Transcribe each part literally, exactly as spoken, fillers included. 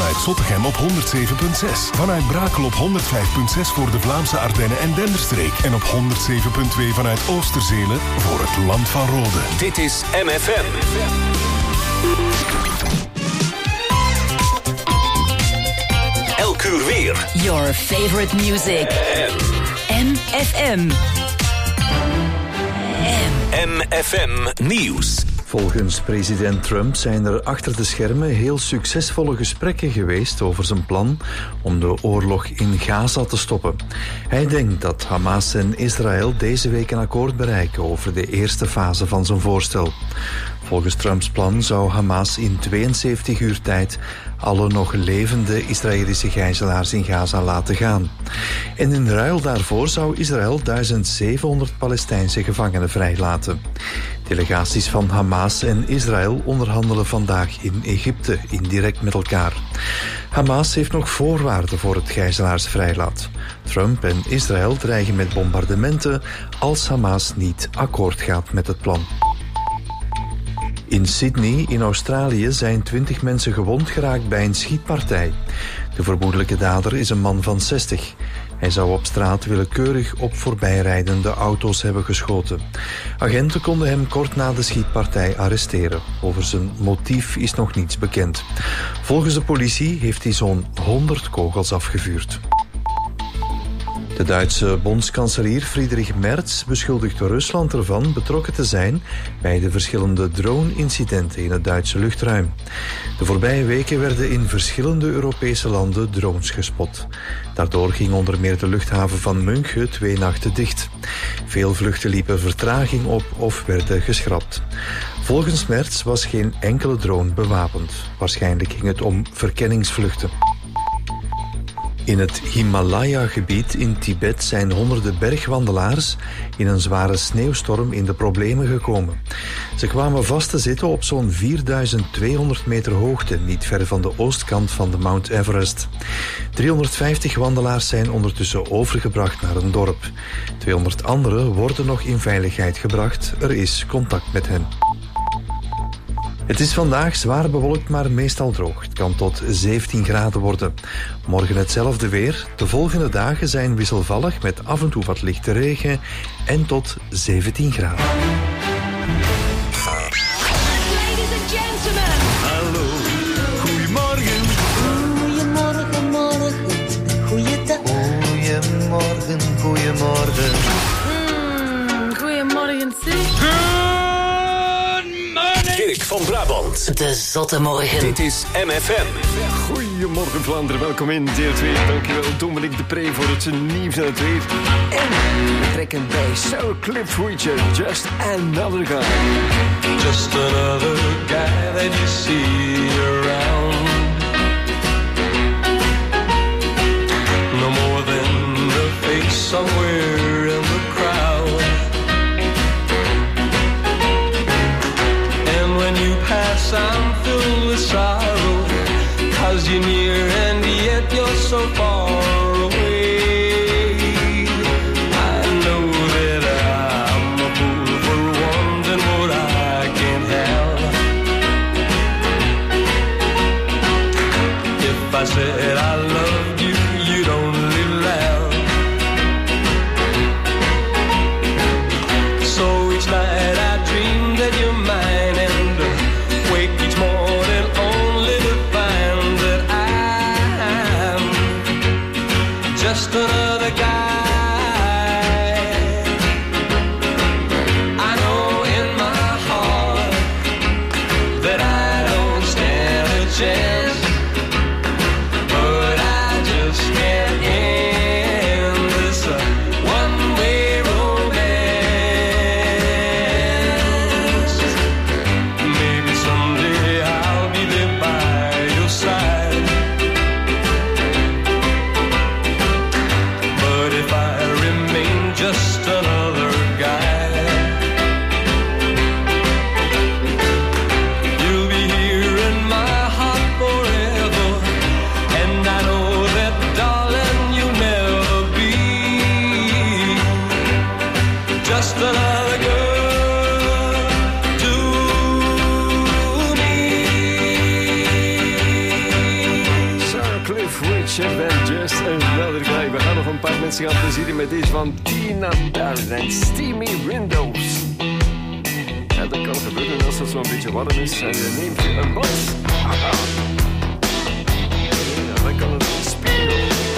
vanuit Zottegem op honderd zeven komma zes. Vanuit Brakel op honderd vijf komma zes voor de Vlaamse Ardennen en Denderstreek. En op honderd zeven komma twee vanuit Oosterzelen voor het Land van Rode. Dit is M F M. Elk uur weer. Your favorite music. M F M. M F M Nieuws. Volgens president Trump zijn er achter de schermen heel succesvolle gesprekken geweest over zijn plan om de oorlog in Gaza te stoppen. Hij denkt dat Hamas en Israël deze week een akkoord bereiken over de eerste fase van zijn voorstel. Volgens Trumps plan zou Hamas in tweeënzeventig uur tijd alle nog levende Israëlische gijzelaars in Gaza laten gaan. En in ruil daarvoor zou Israël duizend zevenhonderd Palestijnse gevangenen vrijlaten. Delegaties van Hamas en Israël onderhandelen vandaag in Egypte indirect met elkaar. Hamas heeft nog voorwaarden voor het gijzelaarsvrijlaat. Trump en Israël dreigen met bombardementen als Hamas niet akkoord gaat met het plan. In Sydney, in Australië, zijn twintig mensen gewond geraakt bij een schietpartij. De vermoedelijke dader is een man van zestig. Hij zou op straat willekeurig op voorbijrijdende auto's hebben geschoten. Agenten konden hem kort na de schietpartij arresteren. Over zijn motief is nog niets bekend. Volgens de politie heeft hij zo'n honderd kogels afgevuurd. De Duitse bondskanselier Friedrich Merz beschuldigt Rusland ervan betrokken te zijn bij de verschillende drone-incidenten in het Duitse luchtruim. De voorbije weken werden in verschillende Europese landen drones gespot. Daardoor ging onder meer de luchthaven van München twee nachten dicht. Veel vluchten liepen vertraging op of werden geschrapt. Volgens Merz was geen enkele drone bewapend. Waarschijnlijk ging het om verkenningsvluchten. In het Himalaya-gebied in Tibet zijn honderden bergwandelaars in een zware sneeuwstorm in de problemen gekomen. Ze kwamen vast te zitten op zo'n vierduizend tweehonderd meter hoogte, niet ver van de oostkant van de Mount Everest. driehonderdvijftig wandelaars zijn ondertussen overgebracht naar een dorp. tweehonderd anderen worden nog in veiligheid gebracht. Er is contact met hen. Het is vandaag zwaar bewolkt, maar meestal droog. Het kan tot zeventien graden worden. Morgen hetzelfde weer. De volgende dagen zijn wisselvallig met af en toe wat lichte regen en tot zeventien graden. Ladies and gentlemen. Hallo, goedemorgen. Goedemorgen, morgen, goeiedag. Goedemorgen, goedemorgen. Mm, goedemorgen, zeg. Dirk van Brabant. De zotte morgen. Dit is M F M. Goedemorgen Vlaanderen, welkom in deel twee. Dankjewel Dominique de Pre voor het nieuws en het weer. En we trekken bij Sour Cliff Preacher, Just Another Guy. Just another guy that you see around. No more than a face somewhere in the crowd. And when you pass, I'm filled with sorrow, 'cause you're near and yet you're so far away. I know that I'm a fool for wanting what I can't have. If I said I loved you, you'd only laugh. So each night I dream that you're mine, and wake each morning only to find that I'm just another guy. I know in my heart that I don't stand a chance, but I mensen gaan plezieren met deze van Tina Turner en Steamy Windows. Ja, dat kan gebeuren als het zo'n beetje warm is en je neemt je een bad. Haha. Ja, dan kan het een spiegel.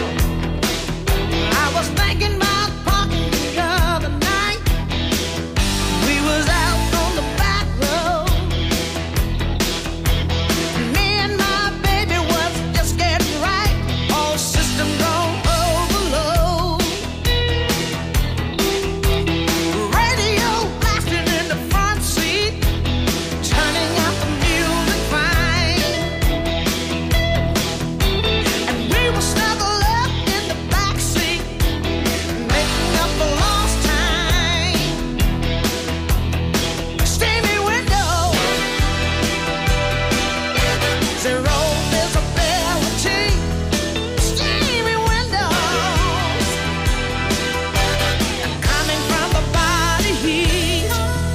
I was thinking about parking the other night. We was out on the back road. Me and my baby was just getting right. All systems on overload. Radio blasting in the front seat, turning up the music fine. And we were snuggled up in the back seat, making up for lost time. Steamy window, zero visibility. Steamy windows, coming from the body heat.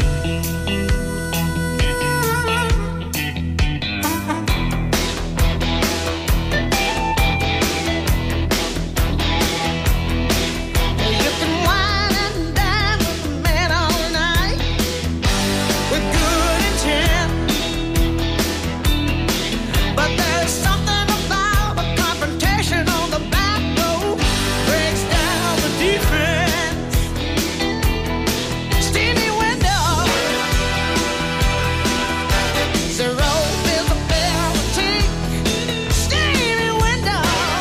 You can wine and dine with the man all night with good intent, but there's something about a confrontation on the back road breaks down the defense. Steamy window, zero visibility. Steamy window,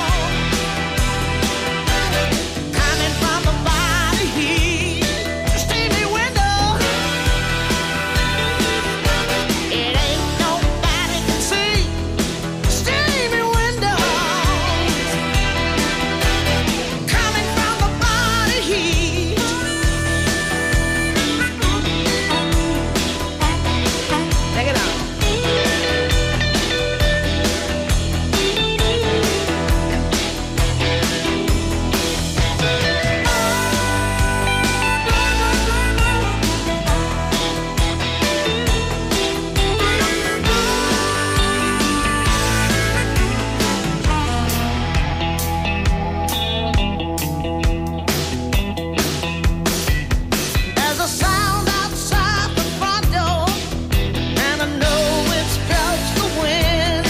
coming from the body heat. Steamy window, it ain't nobody can see. Steamy window, coming from the body heat. Take it out. There's a sound outside the front door, and I know it's just the wind,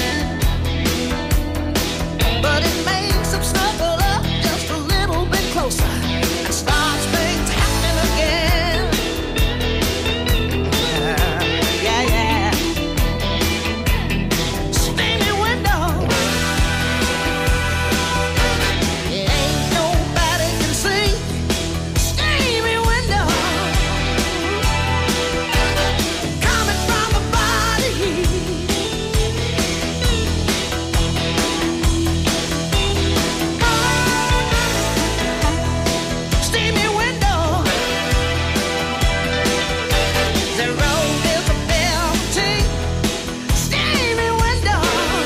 but it makes them snuggle up just a little bit closer and starts things happening again. Yeah, yeah. Steamy window, it ain't nobody can see. Steamy window, coming from the body heat. Steamy window, zero visibility. Steamy window,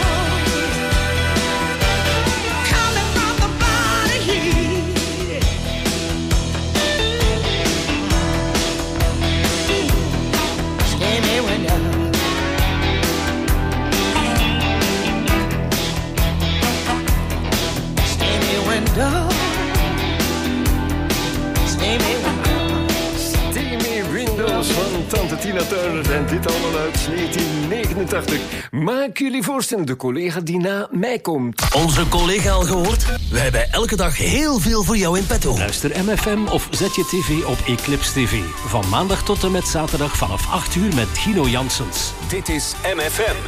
coming from the body heat. Steamy window, steamy window, steamy window. Steamy Windows van Tante Tina Turner. En dit allemaal uit negentien negenentachtig. Maak jullie voorstellen, de collega die na mij komt. Onze collega al gehoord? Wij hebben elke dag heel veel voor jou in petto. Luister M F M of zet je tv op Eclipse T V. Van maandag tot en met zaterdag vanaf acht uur met Gino Janssens. Dit is M F M.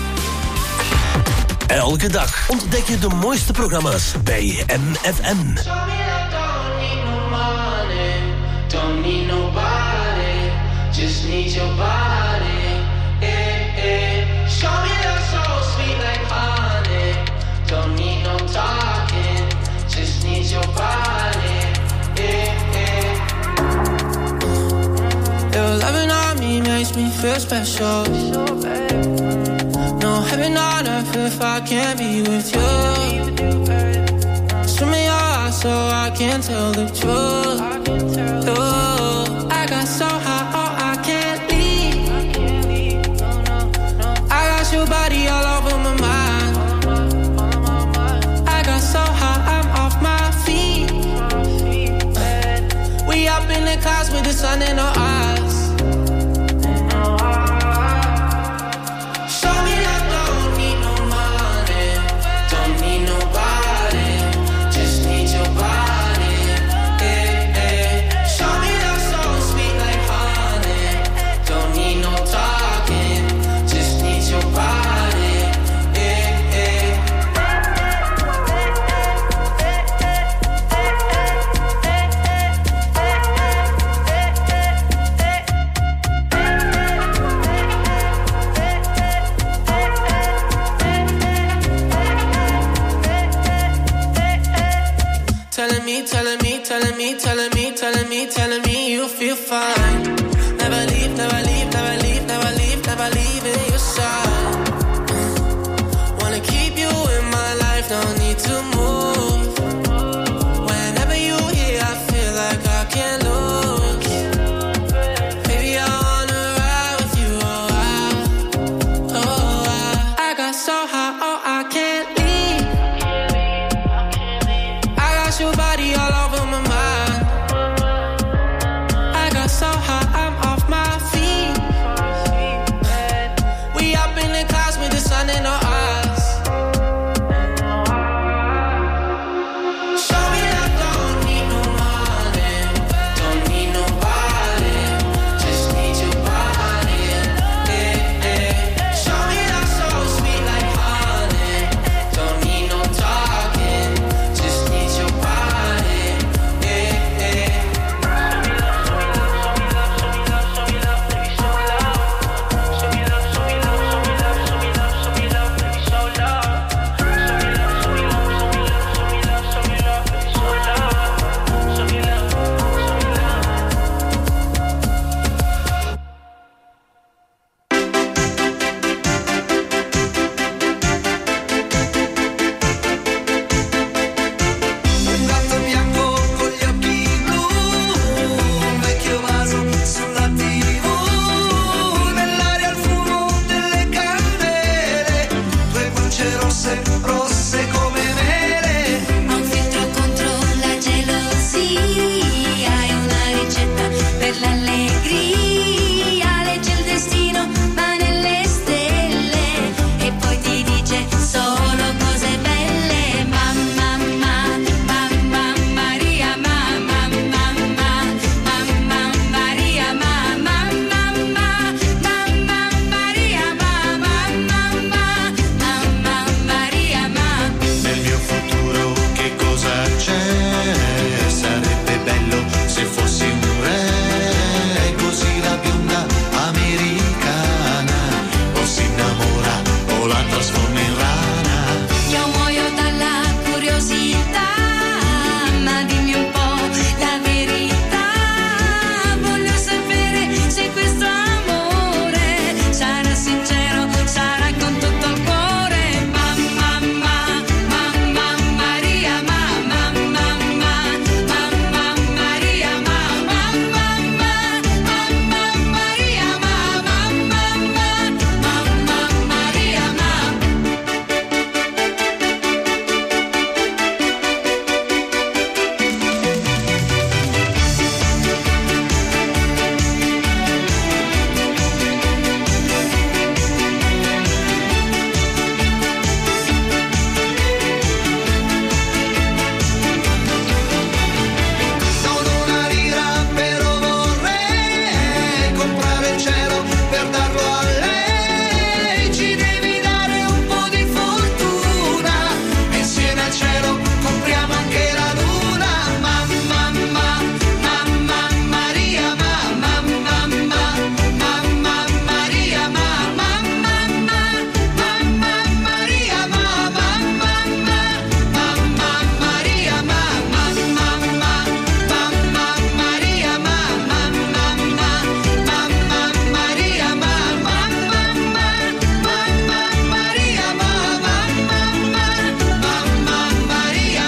Elke dag ontdek je de mooiste programma's bij M F M. Don't need nobody, just need your body. Eh, eh. Show me love so sweet like honey. Don't need no talking, just need your body. Eh, eh. Your loving on me makes me feel special. No heaven on earth if I can't be with you. Swim in your eyes so I can tell the truth. Ooh, I got so high, oh, I can't leave. I got your body all over my mind. I got so high, I'm off my feet. the sun in her eyes. Show me that don't need no money, don't need nobody, just need your body. Eh, eh. Show me that so sweet like honey, don't need no talking, just need your body. Eh, eh. Telling me, telling me, telling me, telling me, telling me, telling me you feel fine. Never leave, never leave, never leave, never leave, never leave in your side. Wanna keep you in my life, no need to move. Whenever you here, I feel like I can't lose. Baby, I wanna ride with you, oh I, oh I. I got so high, oh I can't leave. I got your body all over my mind. I got so high, I'm off my feet. We up in the clouds with the sun in our eyes. Show me that don't need no money, don't need nobody, just need your body. Eh, eh. Show me that so sweet like honey, don't need no talking, just need your body. Eh, eh. Un gatto bianco con gli occhi blu, un vecchio vaso sulla tivù, nell'aria il fumo delle candele, due guance rosse, rosse come mele. Ho un filtro contro la gelosia, hai una ricetta per l'allegria, legge il destino ma nelle stelle e poi ti dice solo cose belle. Mamma, mamma, mamma Maria, mamma, mamma, mamma Maria, mamma, mamma, mamma Maria, mamma, mamma, mamma Maria, mamma. Nel mio futuro che cosa c'è? Sarebbe bello se fossi un re, così la bionda americana o si innamora o la trasforma in rana. Io muoio dalla curiosità, ma dimmi un po' la verità. Voglio sapere se questo amore sarà sincero, sarà con tutto il cuore. Mamma, mamma, mamma Maria, mamma, mamma, mamma Maria, mamma, mamma, mamma Maria, mamma, mamma, mamma Maria, mamma. Non una lira però vorrei comprare il cielo per darlo a lei. Ci devi dare un po' di fortuna e insieme al cielo compriamo anche la luna. Mamma, mamma, mamma Maria, mamma, mamma, mamma Maria, mamma, mamma, mamma Maria, mamma, mamma, mamma Maria, mamma, mamma, mamma Maria, mamma, mamma, mamma Maria, mamma, mamma, mamma Maria, mamma, mamma, mamma Maria,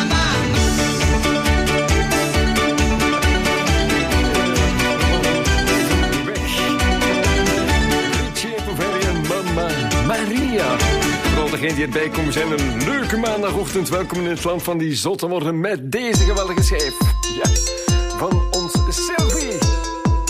Richie Poveri en Mama Maria. Vooral degenen die erbij komen zijn een leuke maandagochtend. Welkom in het land van die zotte morgen met deze geweldige schijf. Ja, van ons Sylvie.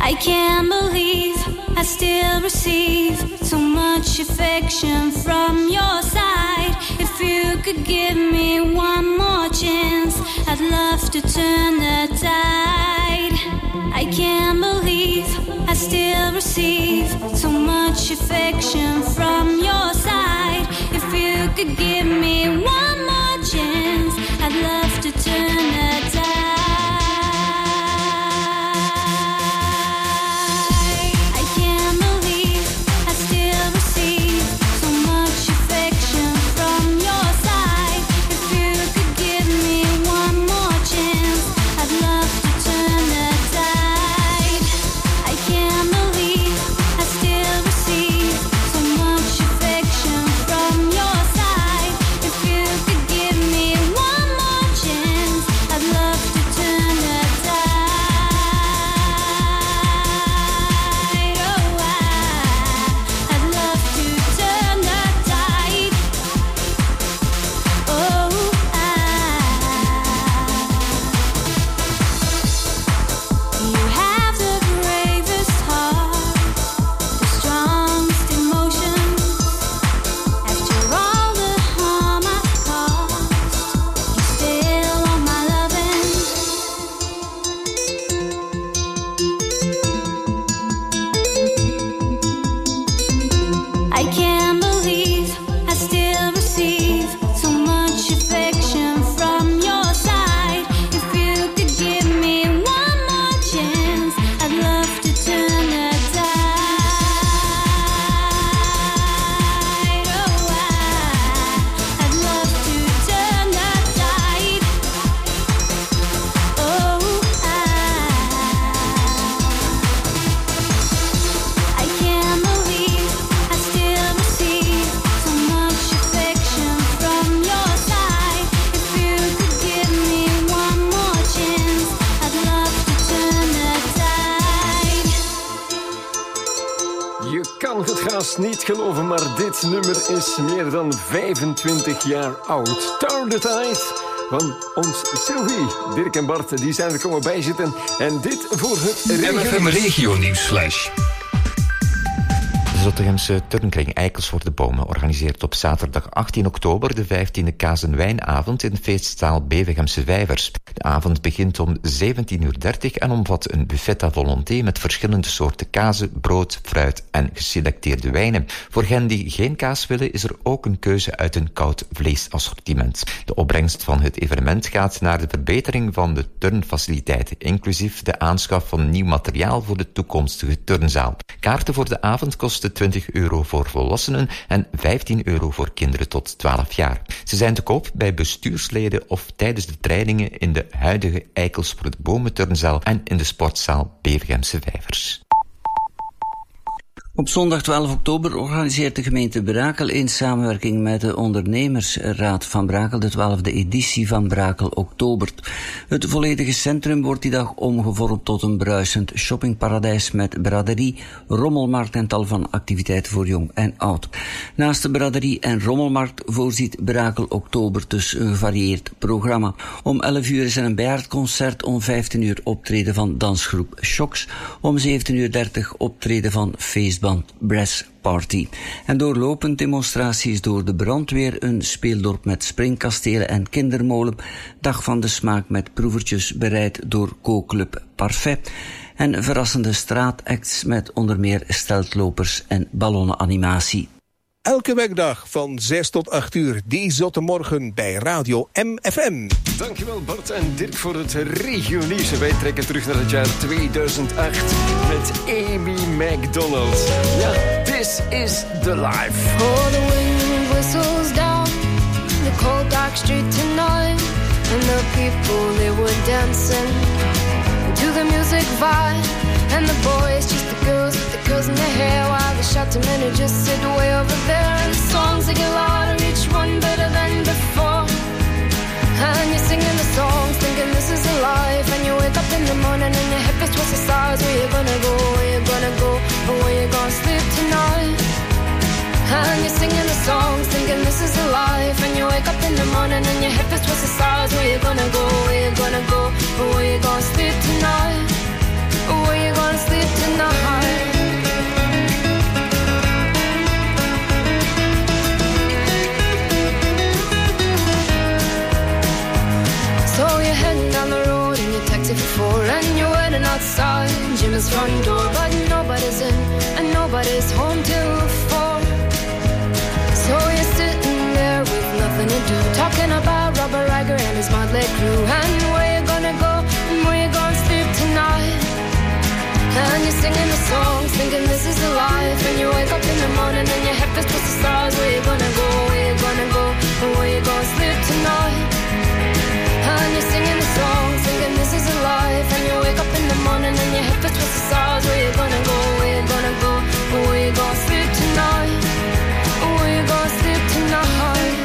I can't believe I still receive so much affection from your side. If you could give me one more chance, I'd love to turn the tide. I can't believe I still receive so much affection from your side. If you could give me one more chance, I'd love to turn the tide. Niet geloven, maar dit nummer is meer dan vijfentwintig jaar oud. Turn the Tide van ons Sylvie. Dirk en Bart die zijn er komen bijzitten. En dit voor het M F M Regio Nieuwsflash. De Zottegemse turnkring Eikels voor de Bomen organiseert op zaterdag achttien oktober de vijftiende kaas- en wijnavond in feestzaal Bevegemse Vijvers. De avond begint om zeventien uur dertig en omvat een buffet à volonté met verschillende soorten kazen, brood, fruit en geselecteerde wijnen. Voor hen die geen kaas willen is er ook een keuze uit een koud vleesassortiment. De opbrengst van het evenement gaat naar de verbetering van de turnfaciliteiten, inclusief de aanschaf van nieuw materiaal voor de toekomstige turnzaal. Kaarten voor de avond kosten twintig euro voor volwassenen en vijftien euro voor kinderen tot twaalf jaar. Ze zijn te koop bij bestuursleden of tijdens de trainingen in de huidige Eikels voor de Bomen turnzaal en in de sportzaal Bevegemse Vijvers. Op zondag twaalf oktober organiseert de gemeente Brakel in samenwerking met de ondernemersraad van Brakel de twaalfde editie van Brakel Oktober. Het volledige centrum wordt die dag omgevormd tot een bruisend shoppingparadijs met braderie, rommelmarkt en tal van activiteiten voor jong en oud. Naast de braderie en rommelmarkt voorziet Brakel Oktober dus een gevarieerd programma. Om elf uur is er een bejaardconcert, om vijftien uur optreden van dansgroep Shocks, om zeventien uur dertig optreden van feestband Brass Party. En doorlopend demonstraties door de brandweer, een speeldorp met springkastelen en kindermolen, dag van de smaak met proevertjes bereid door Kookclub Parfait en verrassende straatacts met onder meer steltlopers en ballonnenanimatie. Elke werkdag van zes tot acht uur, die zotte morgen bij Radio M F M. Dankjewel Bart en Dirk voor het regionieuws. En wij trekken terug naar het jaar tweeduizend acht met Amy Macdonald. Ja, this is the life. Oh, the wind whistles down the cold dark street tonight, and the people, they were dancing to the music vibe, and the boys just the girls with the girls in their hair, while the shouting men who just sit way over there. And the songs they get louder, each one better than before, and you're singing the songs thinking this is a life, and you wake up in the morning and your hip is twist the stars. Where you gonna go, where you gonna go, or where you gonna sleep tonight? And you're singing the songs thinking this is a life, and you wake up in the morning and your hip is twist the stars. Where you gonna go, where you gonna go, or where you gonna sleep tonight? Where you gonna sleep tonight? you're heading down the road in your taxi for four, and you're waiting outside Jim's front door, but nobody's in and nobody's home till four. So you're sitting there with nothing to do, talking about Robert Riger and his motley crew, and where you gonna go and where you gonna sleep tonight. And you're singing the songs, thinking this is the life. And you wake up in the morning and your head feels towards the stars. Where you gonna go, where you gonna go, and where you gonna sleep tonight. And you're singing the songs, thinking this is the life. And you wake up in the morning and your head feels towards the stars. Where you gonna go, where you gonna go, and where you gonna sleep tonight. Where you gonna sleep tonight.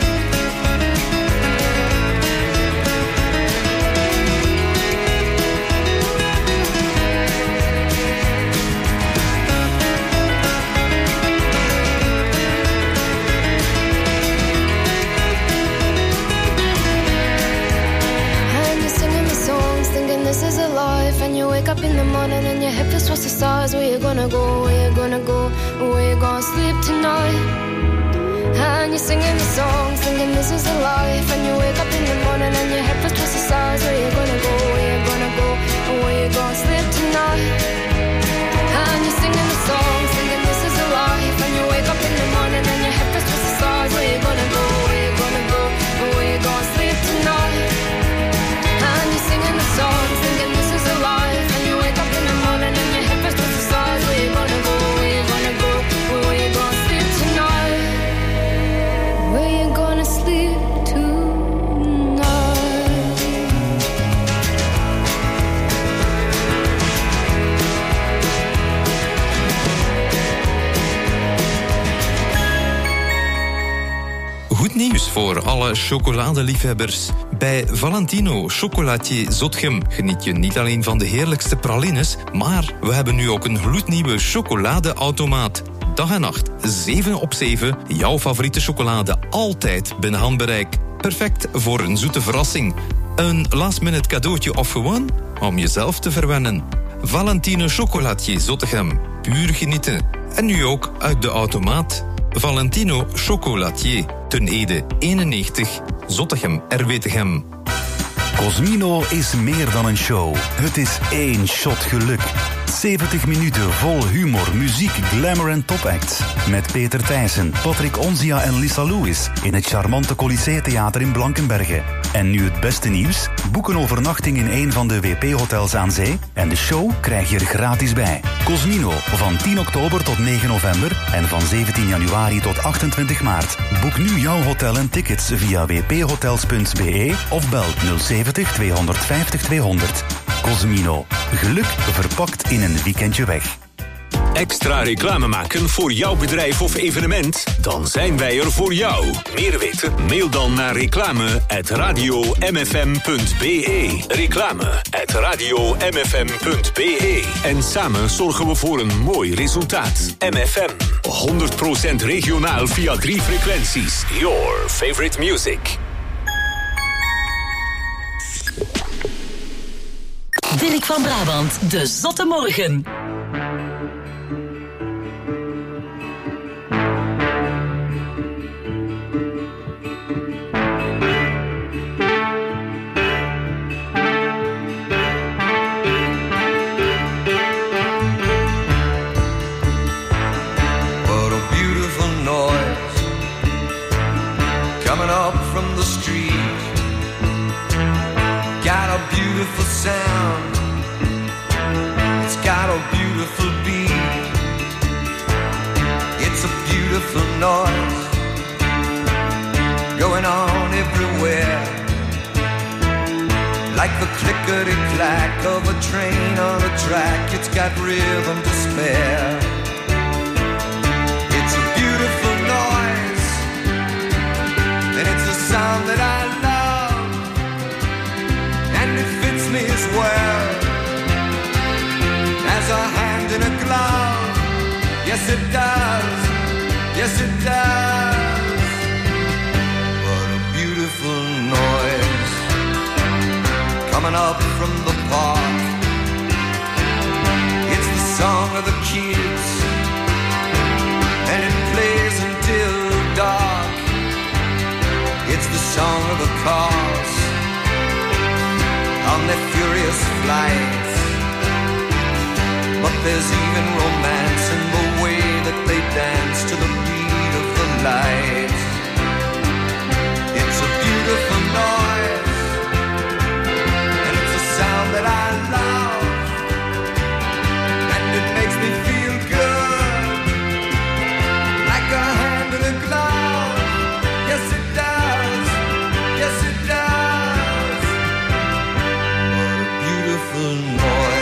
This is a life, and you wake up in the morning and your head feels towards the stars. Where you gonna go, where you gonna go, where you gonna sleep tonight. And you're singing the song, thinking this is a life. And you wake up in the morning and your head feels towards the stars. Where you gonna go, where you gonna go, where you gonna sleep tonight. And you're singing the song, thinking this is a life. And you wake up in the morning and your head feels towards the stars. Where you gonna go, where you gonna go, where you gonna sleep tonight. And you're singing the song, thinking this is a life. And you wake up in the morning and your head feels towards the stars. Where you gonna go, where you gonna go, where you gonna sleep tonight. Where you gonna sleep Goed nieuws voor alle chocoladeliefhebbers. Bij Valentino Chocolatier Zotgem geniet je niet alleen van de heerlijkste pralines, maar we hebben nu ook een gloednieuwe chocoladeautomaat. Dag en nacht, zeven op zeven, jouw favoriete chocolade altijd binnen handbereik. Perfect voor een zoete verrassing. Een last-minute cadeautje of gewoon om jezelf te verwennen. Valentino Chocolatier Zottegem, puur genieten. En nu ook uit de automaat. Valentino Chocolatier, Ten Ede eenennegentig, Zottegem, R W Tegem. Cosmino is meer dan een show. Het is één shot geluk. zeventig minuten vol humor, muziek, glamour en topacts. Met Peter Thijssen, Patrick Onzia en Lisa Lewis in het charmante Colisée Theater in Blankenberge. En nu het beste nieuws. Boek een overnachting in een van de W P-hotels aan zee en de show krijg je er gratis bij. Cosmino, van tien oktober tot negen november en van zeventien januari tot achtentwintig maart. Boek nu jouw hotel en tickets via w p hotels punt b e of bel nul zeventig tweehonderdvijftig tweehonderd. Cosmino, geluk verpakt in een weekendje weg. Extra reclame maken voor jouw bedrijf of evenement? Dan zijn wij er voor jou. Meer weten? Mail dan naar reclame at radio m f m punt b e. Reclame at radio m f m punt b e. En samen zorgen we voor een mooi resultaat. M F M, honderd procent regionaal via drie frequenties. Your favorite music. Dirk van Brabant, de Zotte Morgen. What a beautiful noise coming up from the street. Got a beautiful sound, it's got a beautiful beat. It's a beautiful noise going on everywhere, like the clickety-clack of a train on a track. It's got rhythm to spare. It's a beautiful noise, and it's a sound that I love, and it fits me as well as a hand in a glove. Yes it does, yes it does. What a beautiful noise coming up from the park. It's the song of the kids, and it plays until dark. It's the song of the cars their furious flight. But there's even romance in the way that they dance to the beat of the light. It's a beautiful noise, and it's a sound that I love, and it makes me feel good, like a hand in a glove. Yes it does, yes it does. What a beautiful noise.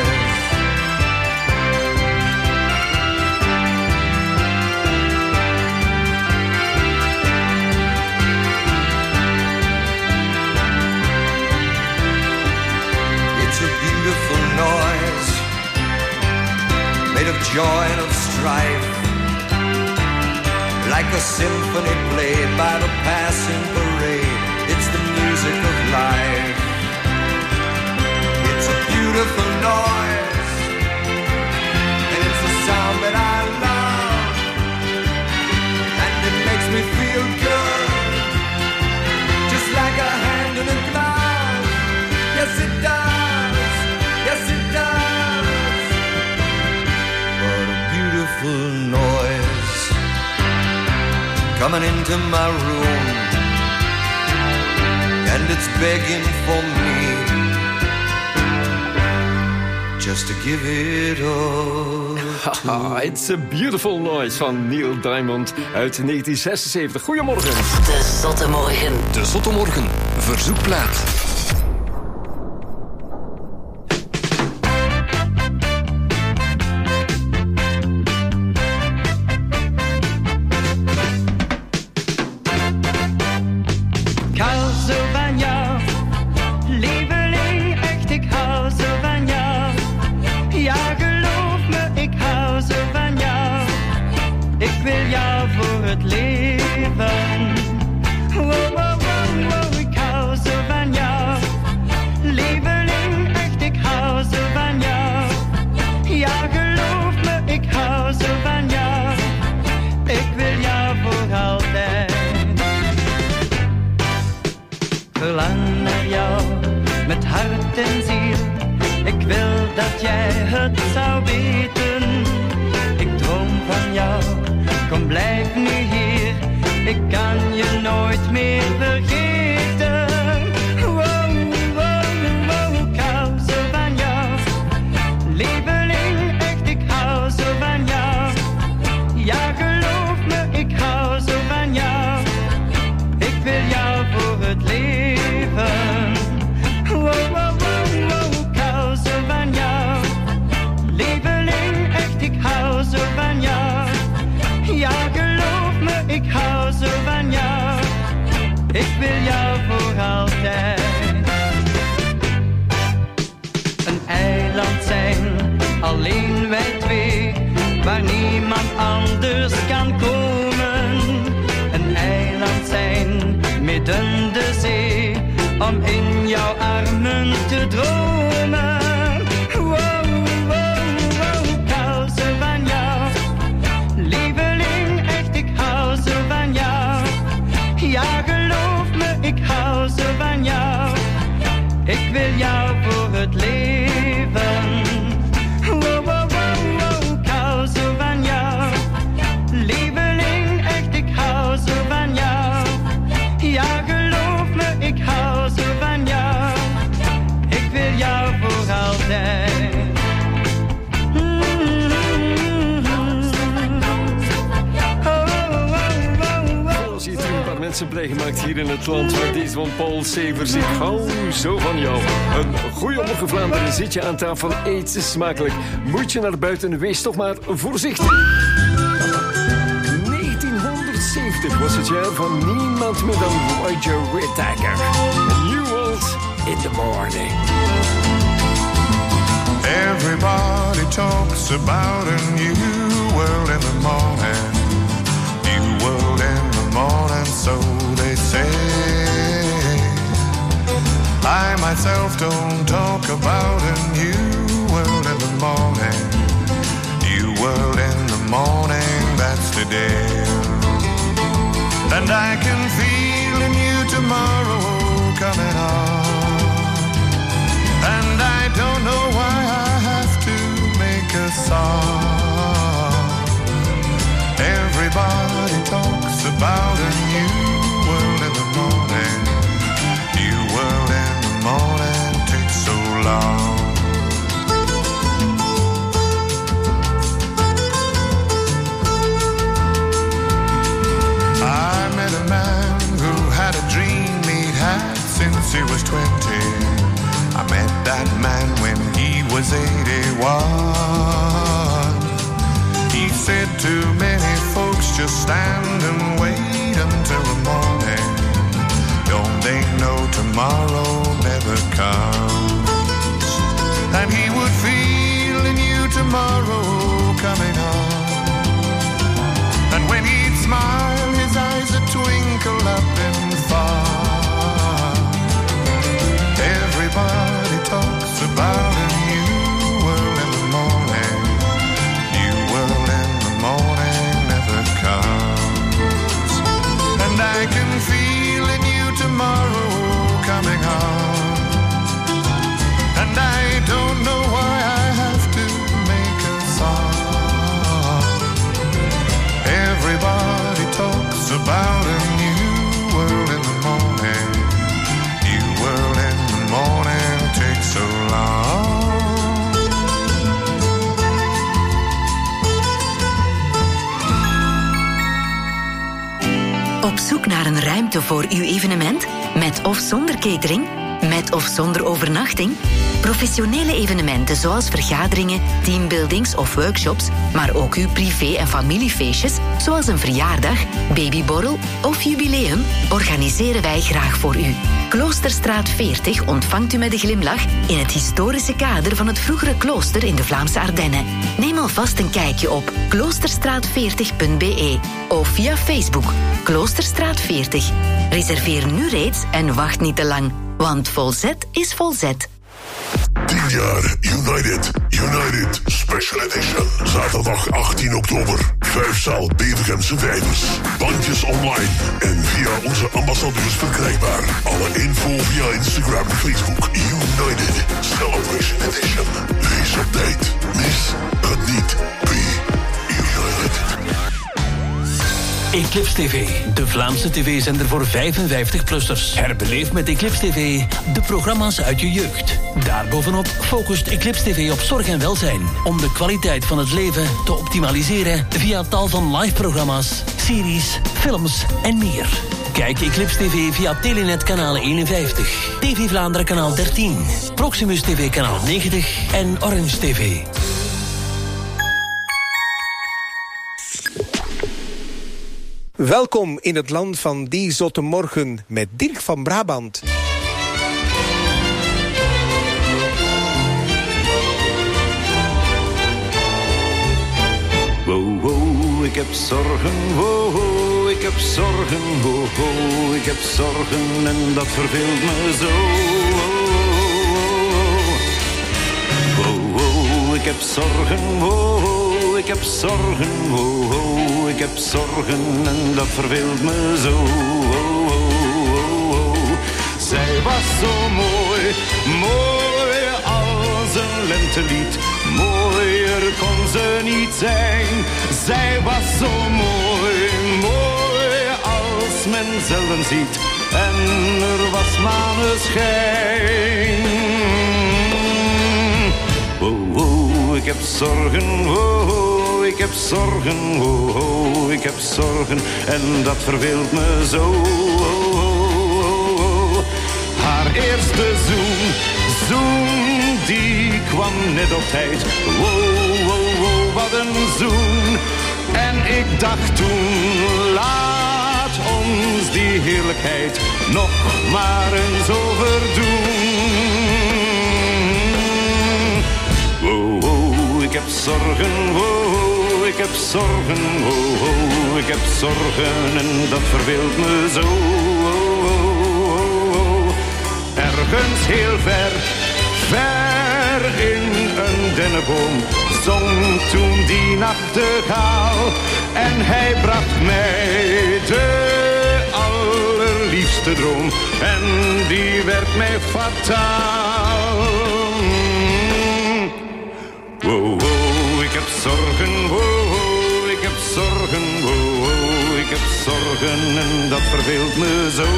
Beautiful noise, made of joy and of strife, like a symphony played by the passing parade. It's the music of life. It's a beautiful noise, and it's a sound that I love, and it makes me feel good, just like a hand in a glove. Yes it does, yes it does. What a beautiful noise, coming into my room, and it's begging for me just to give it all. Haha, It's a Beautiful Noise van Neil Diamond uit negentien zesenzeventig. Goedemorgen. De Zotte Morgen. De Zotte Morgen. Verzoekplaat. Gemaakt hier in het land met deze van Paul Severs. Ik hou zo van jou. Een goeiemorgen Vlaanderen, zit je aan tafel, eet ze smakelijk. Moet je naar buiten, wees toch maar voorzichtig. negentienhonderdzeventig was het jaar van niemand meer dan Roger Whittaker. New World in the Morning. Everybody talks about a new world in the morning. New world in the morning, so they say. I myself don't talk about a new world in the morning. New world in the morning, that's the day. And I can feel a new tomorrow coming on. And twenty. I met that man when he was eighty-one. He said to many folks, just stand and wait until the morning. Don't they know tomorrow never comes? And he would feel a new tomorrow coming on. And when he'd smile, his eyes would twinkle up and far. Everybody talks about a new world in the morning. New world in the morning never comes. And I can feel a new tomorrow coming on. And I don't know why I have to make a song. Everybody talks about a new world in the morning. New world in the morning takes so long. Op zoek naar een ruimte voor uw evenement? Met of zonder catering? Met of zonder overnachting? Professionele evenementen zoals vergaderingen, teambuildings of workshops, maar ook uw privé- en familiefeestjes, zoals een verjaardag, babyborrel of jubileum, organiseren wij graag voor u. Kloosterstraat veertig ontvangt u met een glimlach in het historische kader van het vroegere klooster in de Vlaamse Ardennen. Neem alvast een kijkje op kloosterstraat veertig punt b e of via Facebook Kloosterstraat veertig. Reserveer nu reeds en wacht niet te lang, want volzet is volzet. tien jaar United, United Special Edition. Zaterdag achttien oktober. Vijfzaal Bevergemse Vijvers. Bandjes online en via onze ambassadeurs verkrijgbaar. Alle info via Instagram en Facebook. United Celebration Edition. Wees op tijd. Mis het niet. Be United. Eclipse T V, de Vlaamse tv-zender voor vijfenvijftig-plussers. Herbeleef met Eclipse T V de programma's uit je jeugd. Daarbovenop focust Eclipse T V op zorg en welzijn, om de kwaliteit van het leven te optimaliseren via tal van live-programma's, series, films en meer. Kijk Eclipse T V via Telenet kanaal eenenvijftig, T V Vlaanderen kanaal dertien, Proximus T V kanaal negentig en Orange T V. Welkom in het land van die zotte morgen met Dirk van Brabant. Wow, wow, ik heb zorgen, wow, wow, ik heb zorgen, wow, wow, ik heb zorgen en dat verveelt me zo. Wow, wow, ik heb zorgen, wow, wow, ik heb zorgen, wow, wow, ik heb zorgen en dat verveelt me zo. Zij was zo mooi, mooi als een lentelied. Mooier kon ze niet zijn. Zij was zo mooi, mooi als men zelden ziet. En er was maneschijn. Wow, wow, ik heb zorgen, wow, wow, ik heb zorgen, wow, wow, ik heb zorgen. En dat verveelt me zo. Haar eerste zoen, zoen, die kwam net op tijd. Wow, wow, wow, wat een zoen. En ik dacht toen, laat ons die heerlijkheid nog maar eens overdoen. Wow, wow, ik heb zorgen, wow, wow, ik heb zorgen, wow, wow, ik heb zorgen en dat verveelt me zo. Ergens heel ver, ver in een dennenboom zong toen die nachtegaal. En hij bracht mij de allerliefste droom en die werd mij fataal. Wow, wow, ik heb zorgen, wow, wow, ik heb zorgen, wow, wow, ik heb zorgen en dat verveelt me zo.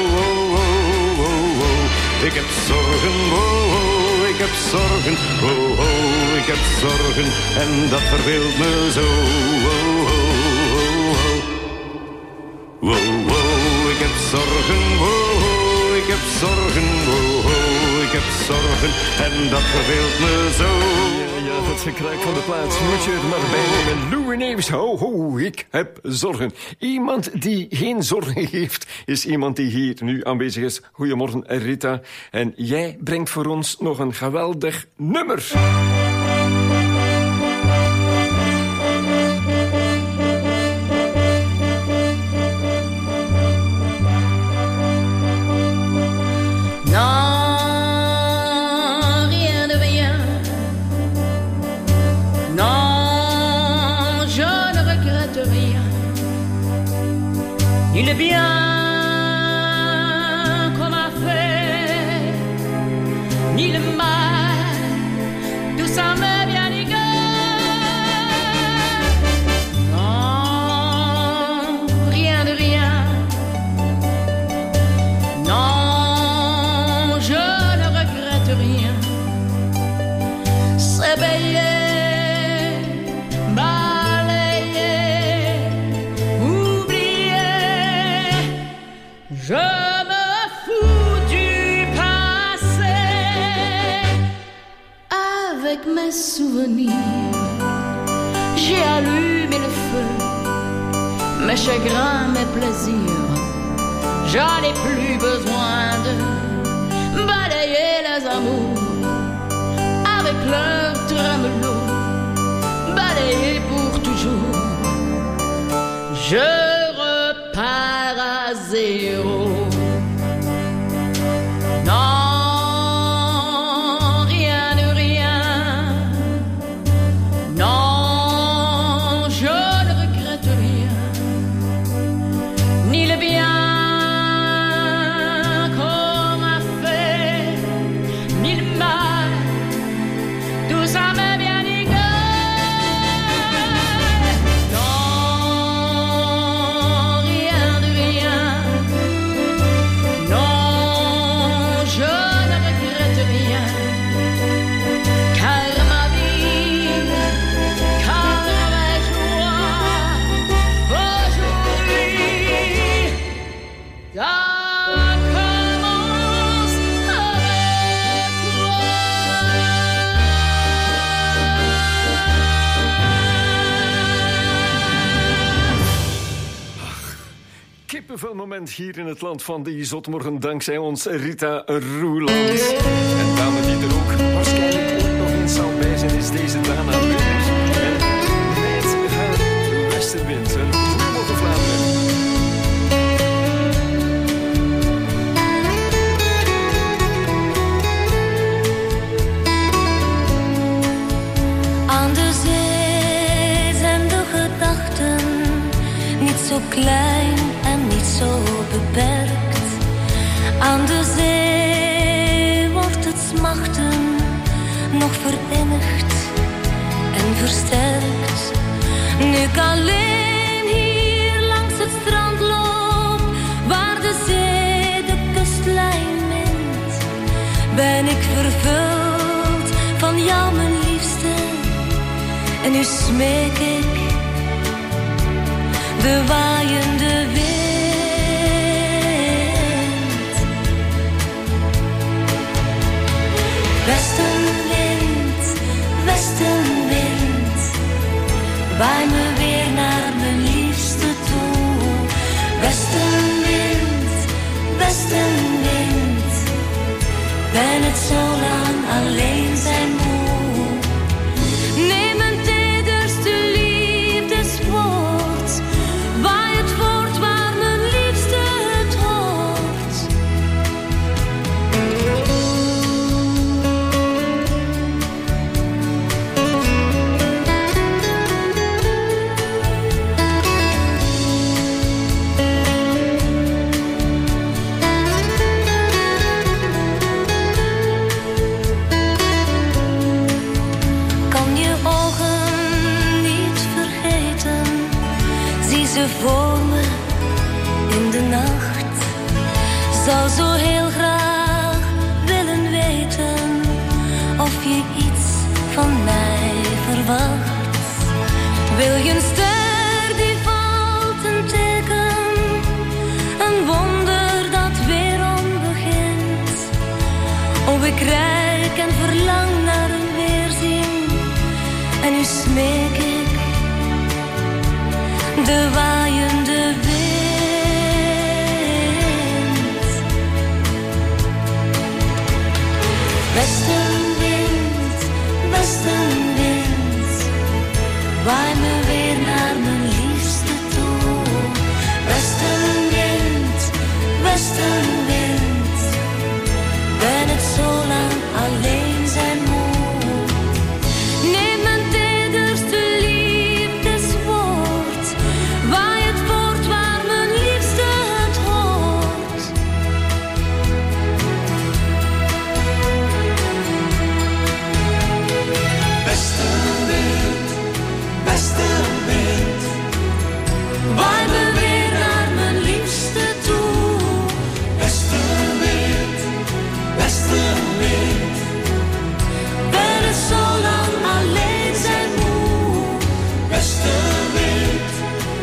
Ik heb zorgen, oh, oh, ik heb zorgen, oh, oh, ik heb zorgen en dat verveelt me zo. Oh, oh, oh, oh. Wow, wow, ik heb zorgen, oh, oh, ik heb zorgen, oh, oh, ik heb zorgen en dat verveelt me zo. Ja, ja, dat gekruik van de plaats moet je er maar bij nemen. Louis Neefs, ho, ho, ik heb zorgen. Iemand die geen zorgen heeft, is iemand die hier nu aanwezig is. Goedemorgen, Rita. En jij brengt voor ons nog een geweldig nummer. Ni le bien qu'on m'a fait, ni le mal, tout ça m'est bien égal. Non, rien de rien. Non, je ne regrette rien. C'est payé. Je me fous du passé. Avec mes souvenirs, j'ai allumé le feu. Mes chagrins, mes plaisirs, j'en ai plus besoin de balayer les amours avec leur tremolo, balayer pour toujours. Je repars à zéro. Veel moment hier in het land van de Zotmorgen dankzij ons Rita Roeland. En dame die er ook waarschijnlijk ooit nog eens zal bij zijn is deze Dana Meuler. En met haar westenwind. Een goedemorgen Vlaanderen. Aan de zee zijn de gedachten niet zo klein en niet zo beperkt. Aan de zee wordt het smachten nog verinnigd en versterkt. Nu ik alleen hier langs het strand loop, waar de zee de kustlijn mint, ben ik vervuld van jou mijn liefste. En nu smeek ik de waaiende wind. Westenwind, westenwind, waai me weer naar mijn liefste toe. Westenwind, westenwind, ben het zo lang alleen zijn moe. Neem een tederste liefdeswoord, waai het voort waar mijn liefste het hoort. Kan je ogen niet vergeten, zie ze voor me in de nacht. Zou zo heel graag willen weten of je iets van mij verwacht. Wil je een ster die valt, een teken, een wonder dat weer onbegint? Oh, ik rijk en verlang naar een weerzien. En nu smeek ik de waaiende wind. Westenwind, westenwind, waai me weer naar mijn liefste toe. Westenwind, westenwind, ben ik zo lang alleen zijn moe. Neem mijn tederste liefdeswoord, waai het voort waar mijn liefste het hoort. Westenwind, westenwind, waai me weer naar mijn liefste toe. Westenwind, westenwind, ben ik zo lang alleen zijn moe. Westenwind,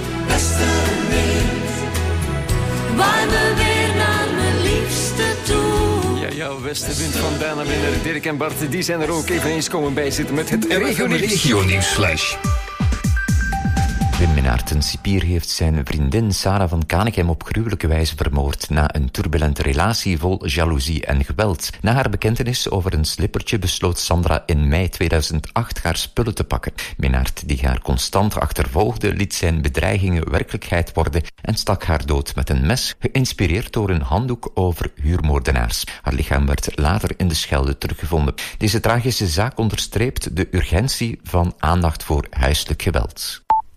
westenwind, waai me weer naar mijn liefste toe. Ja, ja, Westenwind van Dana Winner. Dirk en Bart, die zijn er ook even eens komen bijzitten met het Regionieuws. Wim Menaerten-Cipier heeft zijn vriendin Sarah van Kanekem op gruwelijke wijze vermoord na een turbulente relatie vol jaloezie en geweld. Na haar bekentenis over een slippertje besloot Sandra in mei tweeduizend acht haar spullen te pakken. Menaert, die haar constant achtervolgde, liet zijn bedreigingen werkelijkheid worden en stak haar dood met een mes, geïnspireerd door een handdoek over huurmoordenaars. Haar lichaam werd later in de Schelde teruggevonden. Deze tragische zaak onderstreept de urgentie van aandacht voor huiselijk geweld.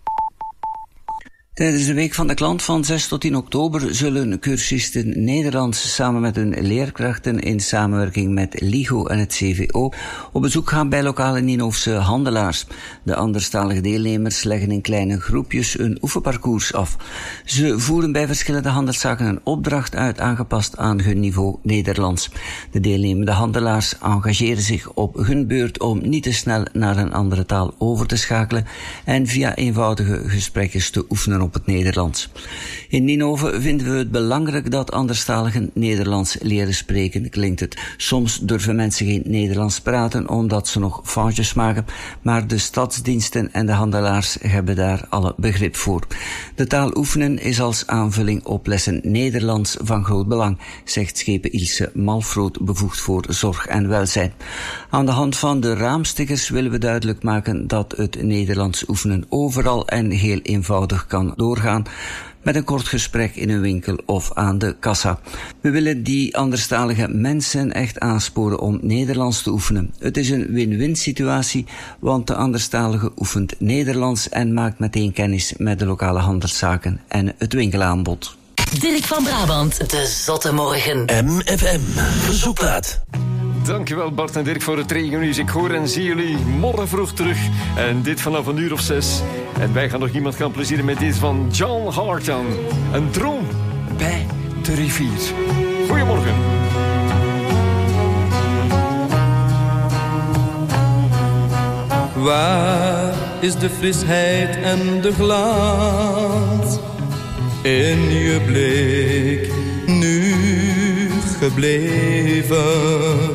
Tijdens de Week van de Klant van zes tot tien oktober zullen cursisten Nederlands samen met hun leerkrachten in samenwerking met LIGO en het C V O op bezoek gaan bij lokale Ninhoofse handelaars. De anderstalige deelnemers leggen in kleine groepjes een oefenparcours af. Ze voeren bij verschillende handelszaken een opdracht uit aangepast aan hun niveau Nederlands. De deelnemende handelaars engageren zich op hun beurt om niet te snel naar een andere taal over te schakelen en via eenvoudige gesprekjes te oefenen op het Nederlands. In Ninove vinden we het belangrijk dat anderstaligen Nederlands leren spreken, klinkt het. Soms durven mensen geen Nederlands praten omdat ze nog foutjes maken, maar de stadsdiensten en de handelaars hebben daar alle begrip voor. De taal oefenen is als aanvulling op lessen Nederlands van groot belang, zegt schepen Ilse Malfroot, bevoegd voor zorg en welzijn. Aan de hand van de raamstickers willen we duidelijk maken dat het Nederlands oefenen overal en heel eenvoudig kan doorgaan, met een kort gesprek in een winkel of aan de kassa. We willen die anderstalige mensen echt aansporen om Nederlands te oefenen. Het is een win-win situatie, want de anderstalige oefent Nederlands en maakt meteen kennis met de lokale handelszaken en het winkelaanbod. Dirk van Brabant, de Zotte Morgen. M F M, verzoekplaat. Dankjewel Bart en Dirk voor het regionieuws. Ik hoor en zie jullie morgen vroeg terug. En dit vanaf een uur of zes. En wij gaan nog iemand gaan plezieren met dit van John Harton. Een droom bij de rivier. Goedemorgen. Waar is de frisheid en de glans in je blik nu gebleven?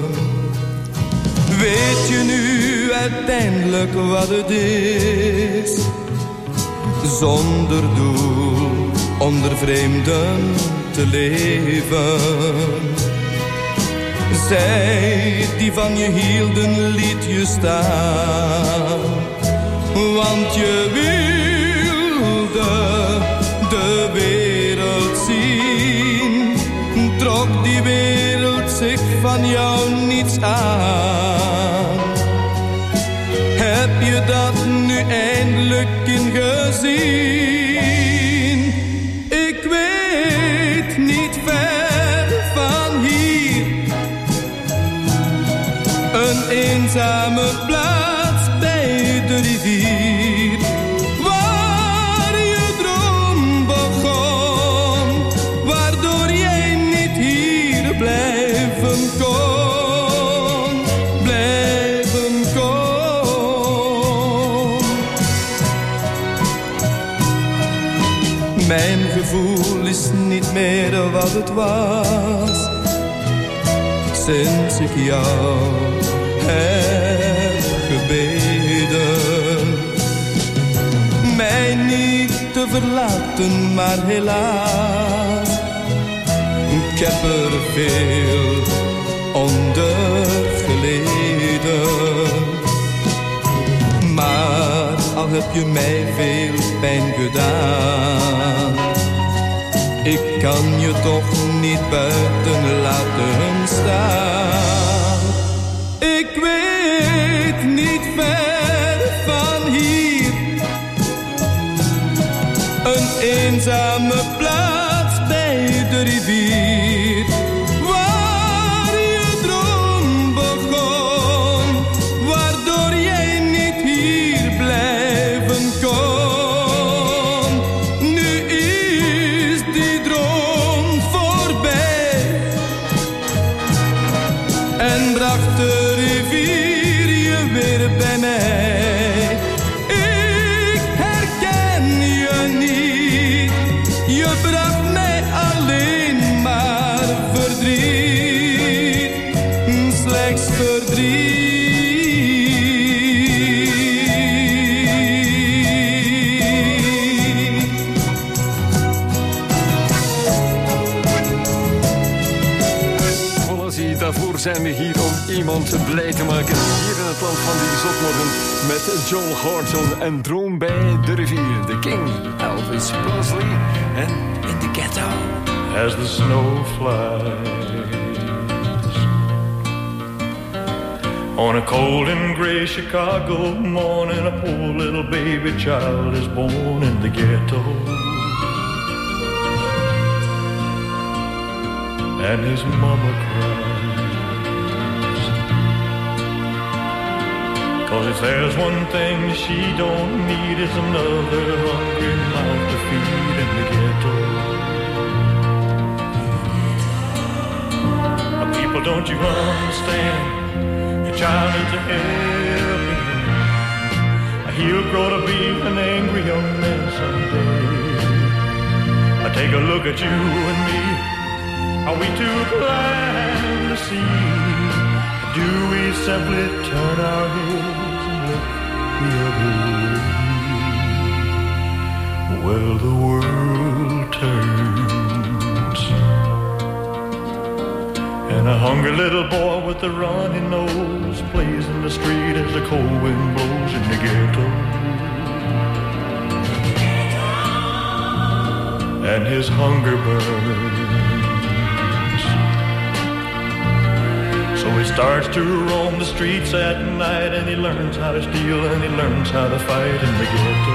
Weet je nu uiteindelijk wat het is? Zonder doel, onder vreemden te leven. Zij die van je hielden, liet je staan. Want je wilde de wereld zien. Trok die wereld zich van jou niets aan? Heb je dat nu eindelijk ingezien? Ik weet niet ver van hier. Een eenzame plaats bij de rivier. Waar je droom begon. Waardoor jij niet hier blijven kon. Blijven kon. Mijn gevoel is niet meer wat het was. sinds ik jou heb gebeden. Mij niet te verlaten, maar helaas, ik heb er veel onder geleden. Maar al heb je mij veel pijn gedaan, ik kan je toch niet buiten laten staan. Ik weet niet ver van hier, een eenzame plaats bij de rivier, waar je droom begon, waardoor jij niet hier blijven kon. Nu is die droom voorbij en bracht de rivier je weer bij mij. Ik herken je niet, je bracht mij alleen maar verdriet, slechts verdriet. Volgens daarvoor zijn we hier om iemand blij te maken. Hier in het land van die zotmorgen met Joel Horton en Droom bij de rivier. De King, Elvis Presley en In the Ghetto. As the snow flies on a cold and gray Chicago morning, a poor little baby child is born in the ghetto. And his mama cries, 'cause if there's one thing she don't need is another hungry mouth to feed in the ghetto. People, don't you understand? Your child needs a helping hand. He'll grow to be an angry young man someday. I take a look at you and me. Are we too blind to see? Do we simply turn our heads and look the other way? Well, the world turns, and a hungry little boy with a runny nose plays in the street as the cold wind blows in the ghetto. And his hunger burns, so he starts to roam the streets at night, and he learns how to steal and he learns how to fight in the ghetto.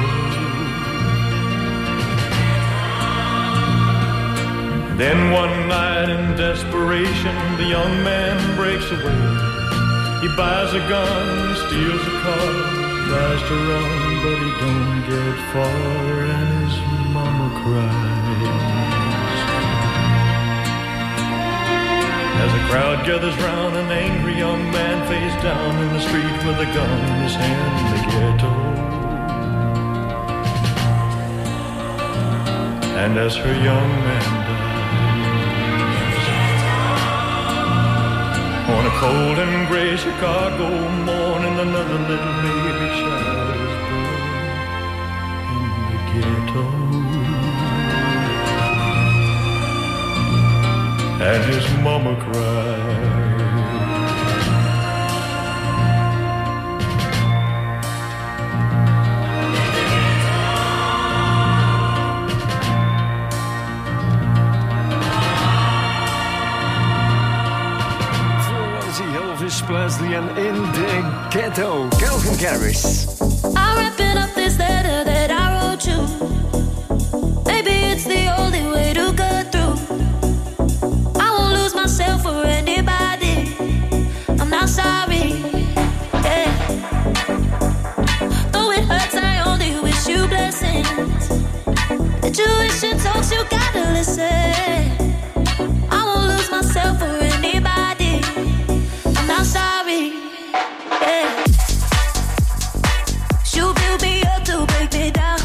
Then one night in desperation, the young man breaks away. He buys a gun, steals a car, tries to run, but he don't get far, and his mama cries. As a crowd gathers round, an angry young man face down in the street with a gun in his hand in the ghetto. And as her young man on a cold and gray Chicago morning, another little baby child is born in the ghetto. And his mama cried. Elvis Presley and In the Ghetto, Calvin Harris. I'm wrapping up this letter that I wrote you. Maybe it's the only way to cut through. I won't lose myself for anybody. I'm not sorry. Yeah. Though it hurts, I only wish you blessings. The tuition talks, you gotta listen. I won't lose myself for anybody. I'm not sorry. Yeah. You build me up to break me down.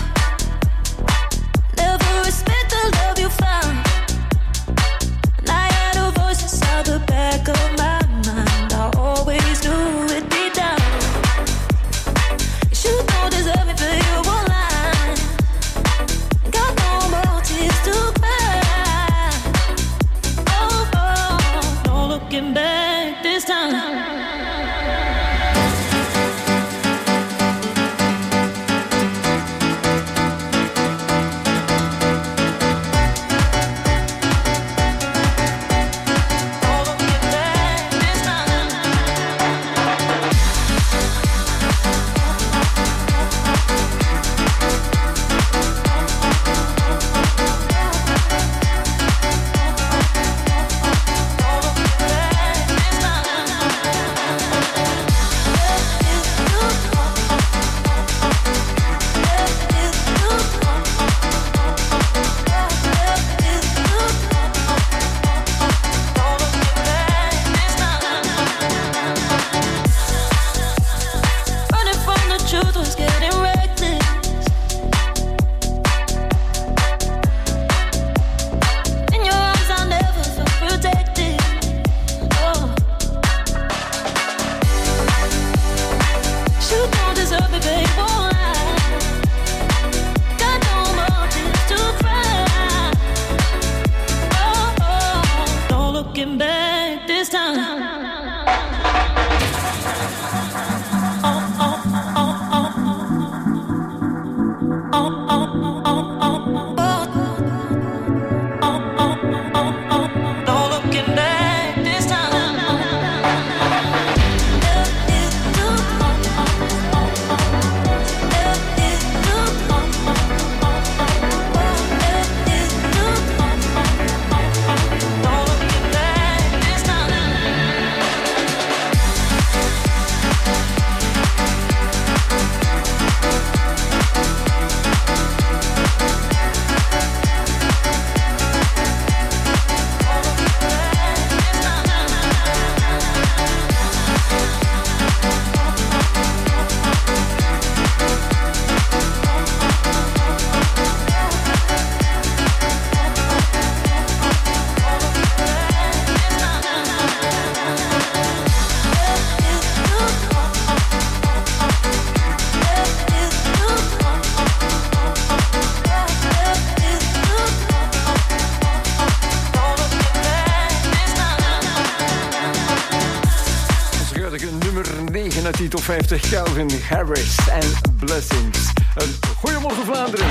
Top vijftig, Calvin Harris en Blessings. Een goeiemorgen Vlaanderen.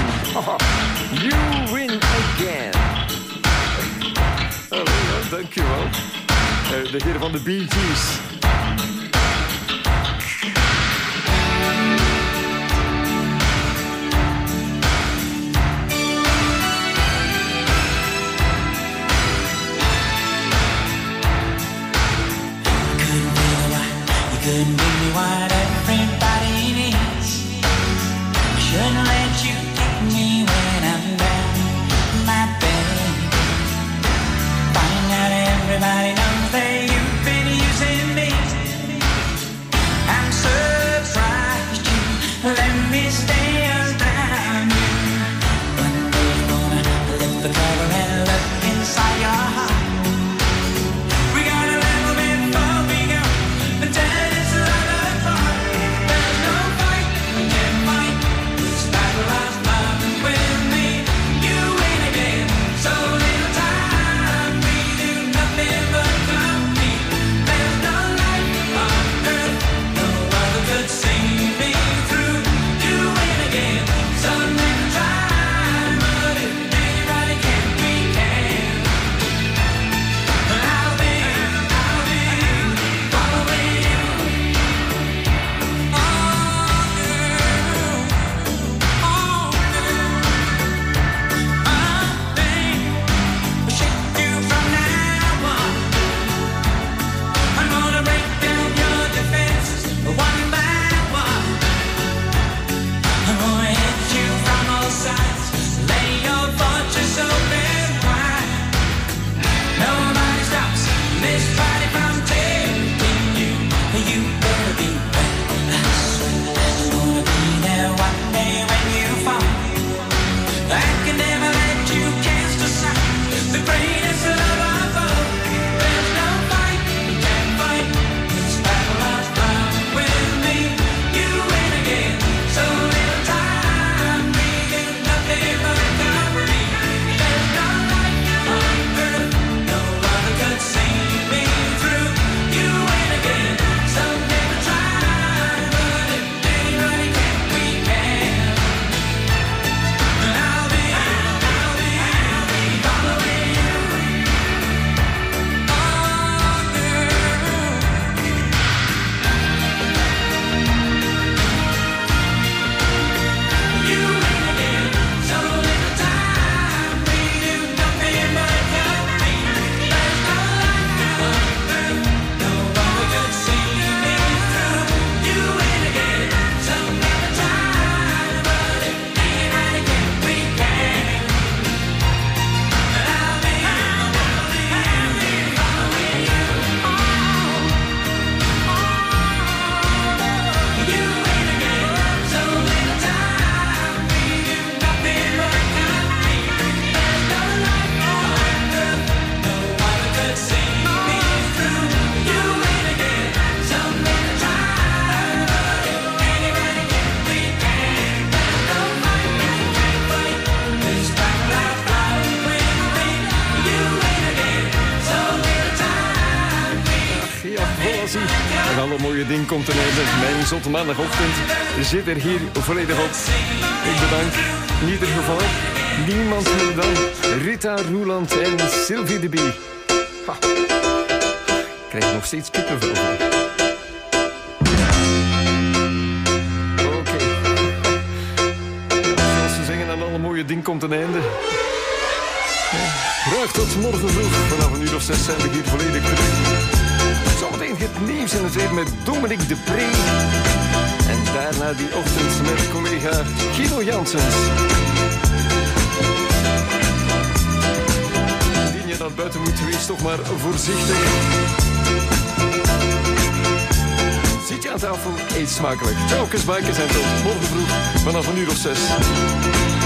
You win again. Oh, ja, dankjewel. Uh, de heren van de Bee Gees. Couldn't give me what everybody needs. I shouldn't let you get me when I'm down, my baby. Find out everybody knows that you've been using me. I'm surprised you let me stay around you. One day you're gonna lift the cover and look inside your heart. We got a little bit before we go, but then it's a lot of fun. mooie ding komt ten einde. Mijn zotte maandagochtend zit er hier volledig op. Ik bedank in ieder geval niemand meer dan Rita Roeland en Sylvie de Bie. Ha. Ik krijg nog steeds kippenvel van. Oké. Okay. Zoals ze zeggen, aan alle mooie ding komt ten einde. Graag tot morgen vroeg. Vanaf een uur of zes zijn we hier volledig terug. Zometeen het nieuws en het weer met Dominique de Pre. En daarna die ochtend met collega Guido Janssens. Indien je naar buiten moet, wees toch maar voorzichtig. Zit je aan tafel, eet smakelijk. Ciao, kusbakers en tot morgen vroeg vanaf een uur of zes.